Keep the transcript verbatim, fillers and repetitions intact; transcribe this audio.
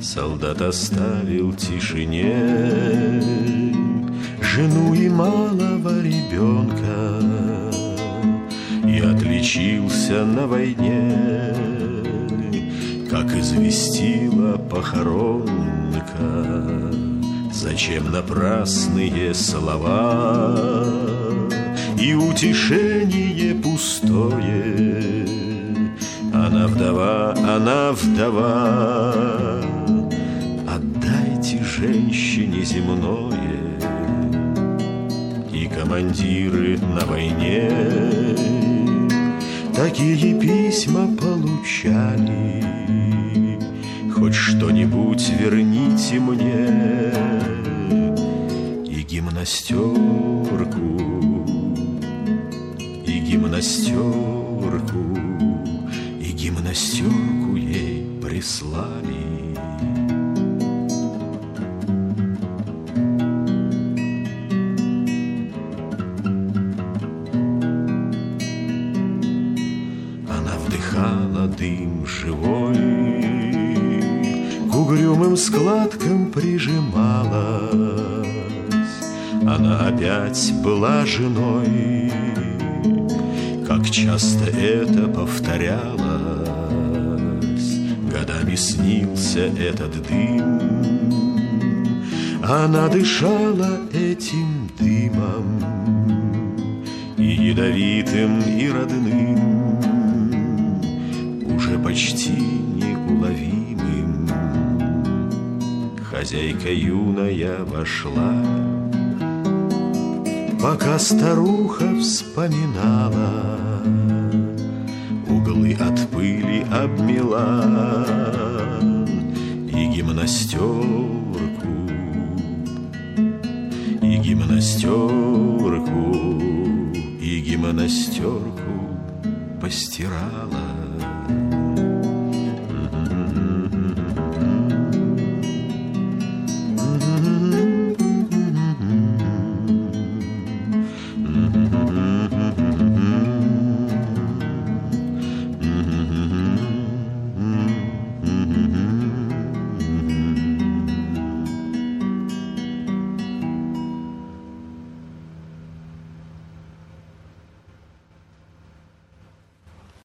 Солдат оставил тишине жену и малого ребенка и отличился на войне, как известила похоронка. Зачем напрасные слова и утешение пустое? Она вдова, она вдова, отдайте женщине земное. И командиры на войне такие письма получали: хоть что-нибудь верните мне. И гимнастерку, и гимнастерку, и гимнастерку ей прислали. Она вдыхала дым живой, к угрюмым складкам прижималась. Она опять была женой, как часто это повторялось. Годами снился этот дым, она дышала этим дымом, и ядовитым, и родным, уже почти неуловимым. Хозяйка юная вошла, пока старуха вспоминала, углы от пыли обмела, и гимнастерку, и гимнастерку, и гимнастерку постирала.